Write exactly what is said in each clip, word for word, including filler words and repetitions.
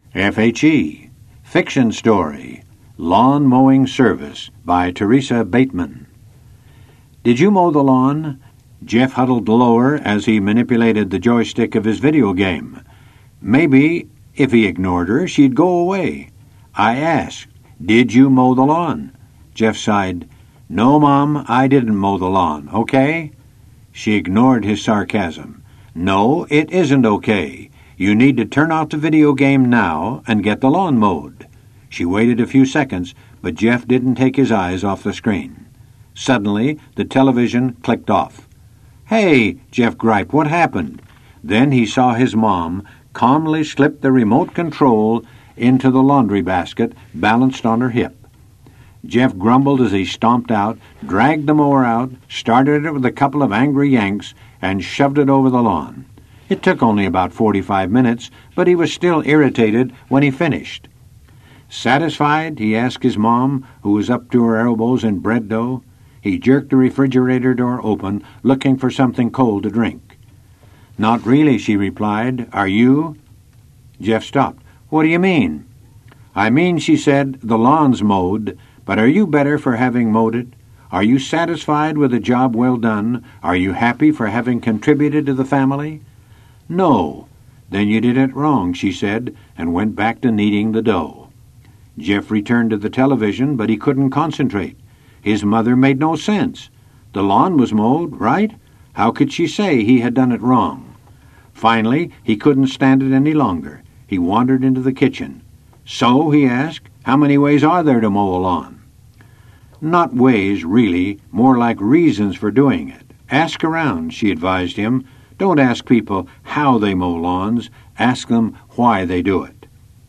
F H E, Fiction Story, Lawn Mowing Service by Teresa Bateman. Did you mow the lawn? Jeff huddled lower as he manipulated the joystick of his video game. Maybe, if he ignored her, she'd go away. I asked, "Did you mow the lawn?" Jeff sighed. "No, Mom, I didn't mow the lawn, okay?" She ignored his sarcasm. "No, it isn't okay. You need to turn off the video game now and get the lawn mowed." She waited a few seconds, but Jeff didn't take his eyes off the screen. Suddenly, the television clicked off. "Hey," Jeff griped, "what happened?" Then he saw his mom calmly slip the remote control into the laundry basket balanced on her hip. Jeff grumbled as he stomped out, dragged the mower out, started it with a couple of angry yanks, and shoved it over the lawn. It took only about forty-five minutes, but he was still irritated when he finished. Satisfied? He asked his mom, who was up to her elbows in bread dough. He jerked the refrigerator door open, looking for something cold to drink. "Not really," she replied. "Are you?" Jeff stopped. "What do you mean?" "I mean," she said, "the lawn's mowed, but are you better for having mowed it? Are you satisfied with a job well done? Are you happy for having contributed to the family?" "No." "Then you did it wrong," she said, and went back to kneading the dough. Jeff returned to the television, but he couldn't concentrate. His mother made no sense. The lawn was mowed, right? How could she say he had done it wrong? Finally, he couldn't stand it any longer. He wandered into the kitchen. "So," he asked, "how many ways are there to mow a lawn?" "Not ways, really, more like reasons for doing it. Ask around," she advised him. "Don't ask people how they mow lawns. Ask them why they do it."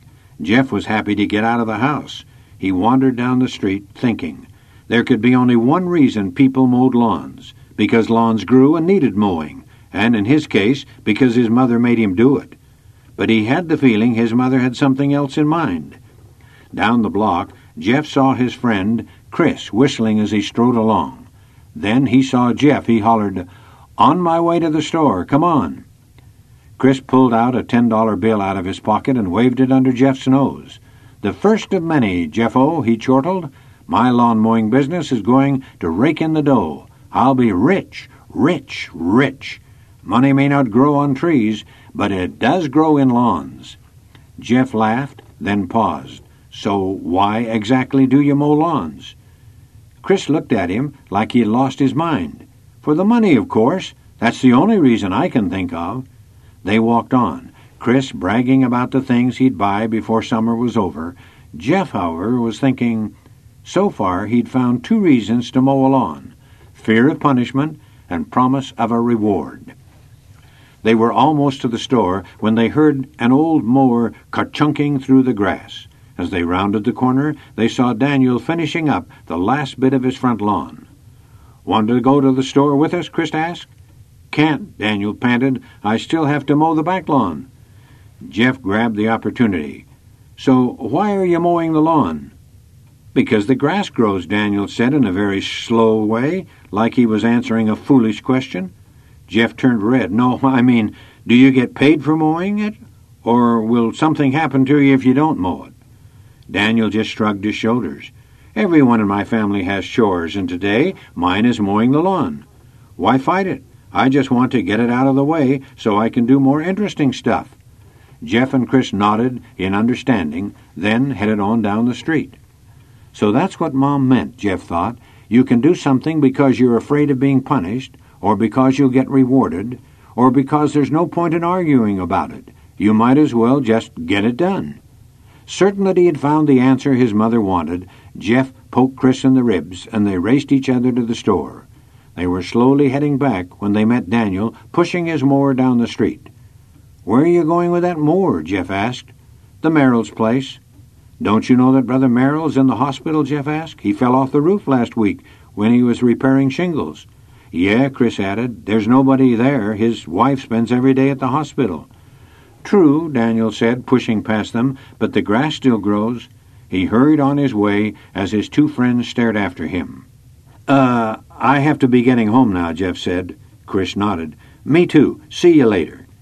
Jeff was happy to get out of the house. He wandered down the street, thinking. There could be only one reason people mowed lawns, because lawns grew and needed mowing, and in his case, because his mother made him do it. But he had the feeling his mother had something else in mind. Down the block, Jeff saw his friend, Chris, whistling as he strode along. Then he saw Jeff. He hollered, "On my way to the store, come on." Chris pulled out a ten dollar bill out of his pocket and waved it under Jeff's nose. "The first of many, Jeff-O," he chortled. "My lawn mowing business is going to rake in the dough. I'll be rich, rich, rich. Money may not grow on trees, but it does grow in lawns." Jeff laughed, then paused. "So why exactly do you mow lawns?" Chris looked at him like he had lost his mind. "For the money, of course. That's the only reason I can think of." They walked on, Chris bragging about the things he'd buy before summer was over. Jeff, however, was thinking, so far he'd found two reasons to mow a lawn: fear of punishment and promise of a reward. They were almost to the store when they heard an old mower ka-chunking through the grass. As they rounded the corner, they saw Daniel finishing up the last bit of his front lawn. "Want to go to the store with us?" Chris asked. "Can't," Daniel panted. "I still have to mow the back lawn." Jeff grabbed the opportunity. "So why are you mowing the lawn?" "Because the grass grows," Daniel said in a very slow way, like he was answering a foolish question. Jeff turned red. "No, I mean, do you get paid for mowing it? Or will something happen to you if you don't mow it?" Daniel just shrugged his shoulders. "Everyone in my family has chores, and today mine is mowing the lawn. Why fight it? I just want to get it out of the way so I can do more interesting stuff." Jeff and Chris nodded in understanding, then headed on down the street. So that's what Mom meant, Jeff thought. You can do something because you're afraid of being punished, or because you'll get rewarded, or because there's no point in arguing about it. You might as well just get it done. Certain that he had found the answer his mother wanted, Jeff poked Chris in the ribs, and they raced each other to the store. They were slowly heading back when they met Daniel pushing his mower down the street. "Where are you going with that mower?" Jeff asked. "The Merrill's place." "Don't you know that Brother Merrill's in the hospital?" Jeff asked. "He fell off the roof last week when he was repairing shingles." "Yeah," Chris added. "There's nobody there. His wife spends every day at the hospital." "True," Daniel said, pushing past them, "but the grass still grows." He hurried on his way as his two friends stared after him. Uh, I have to be getting home now," Jeff said. Chris nodded. "Me too. See you later."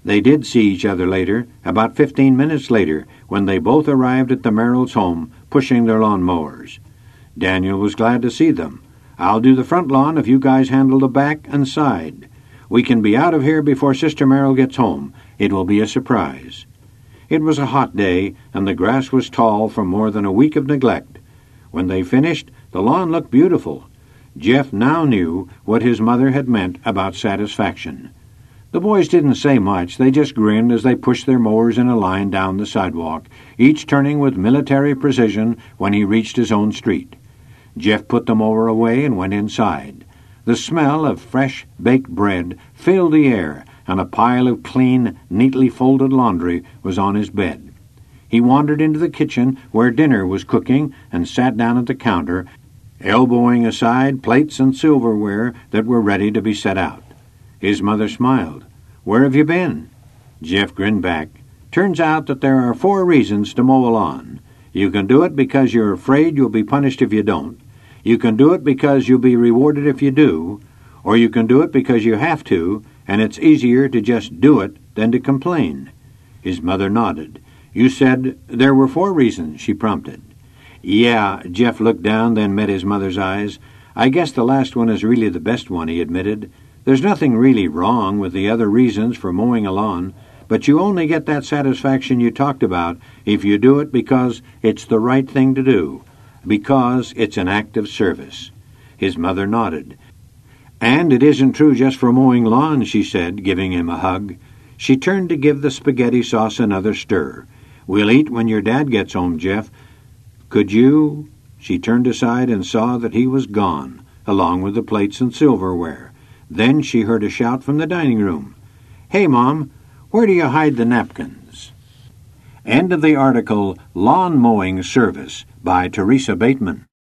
They did see each other later, about fifteen minutes later, when they both arrived at the Merrills' home, pushing their lawn mowers. Daniel was glad to see them. "I'll do the front lawn if you guys handle the back and side. We can be out of here before Sister Merrill gets home. It will be a surprise." It was a hot day, and the grass was tall from more than a week of neglect. When they finished, the lawn looked beautiful. Jeff now knew what his mother had meant about satisfaction. The boys didn't say much. They just grinned as they pushed their mowers in a line down the sidewalk, each turning with military precision when he reached his own street. Jeff put the mower away and went inside. The smell of fresh baked bread filled the air, and a pile of clean, neatly folded laundry was on his bed. He wandered into the kitchen where dinner was cooking and sat down at the counter, elbowing aside plates and silverware that were ready to be set out. His mother smiled. "Where have you been?" Jeff grinned back. "Turns out that there are four reasons to mow a lawn. You can do it because you're afraid you'll be punished if you don't. You can do it because you'll be rewarded if you do. Or you can do it because you have to, and it's easier to just do it than to complain." His mother nodded. "You said there were four reasons," she prompted. "Yeah," Jeff looked down, then met his mother's eyes. "I guess the last one is really the best one," he admitted. "There's nothing really wrong with the other reasons for mowing a lawn, but you only get that satisfaction you talked about if you do it because it's the right thing to do, because it's an act of service." His mother nodded. "And it isn't true just for mowing lawns," she said, giving him a hug. She turned to give the spaghetti sauce another stir. "We'll eat when your dad gets home, Jeff. Could you—" She turned aside and saw that he was gone, along with the plates and silverware. Then she heard a shout from the dining room. "Hey, Mom, where do you hide the napkins?" End of the article, Lawn Mowing Service, by Teresa Bateman.